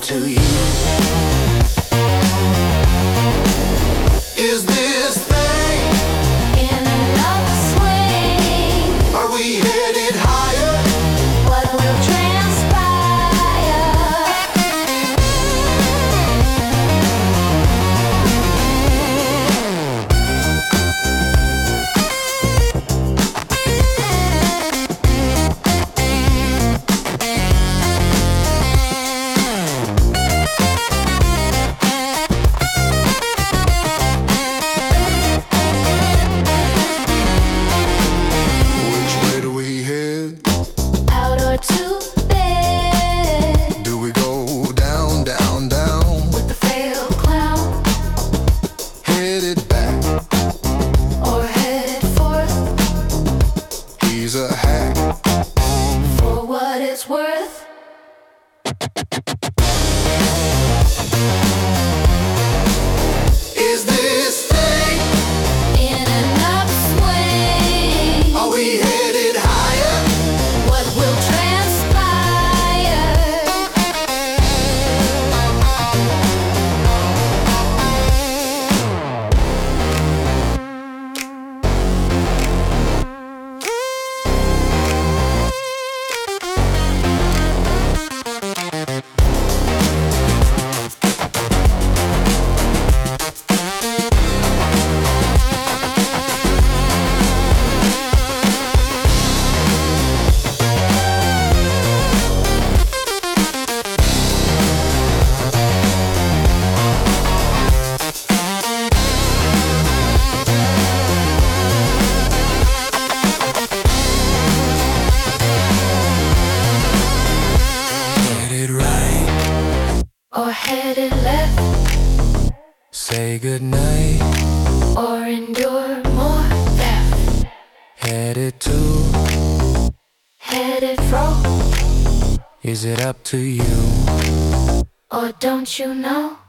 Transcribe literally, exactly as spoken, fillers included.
to you. Is this thing In another swing, are we headed higher? what will transpire? Which way do we head? Out or to bed, Do we go down, down, down? with the failed clown, Headed back, or headed forth he's a hack. for what it's worth? Is this thing, In another swing, are we headed higher? what will transpire? Headed right, Or headed left, say goodnight. or endure more theft? Headed to, Headed fro, is it up to you? or don't you know?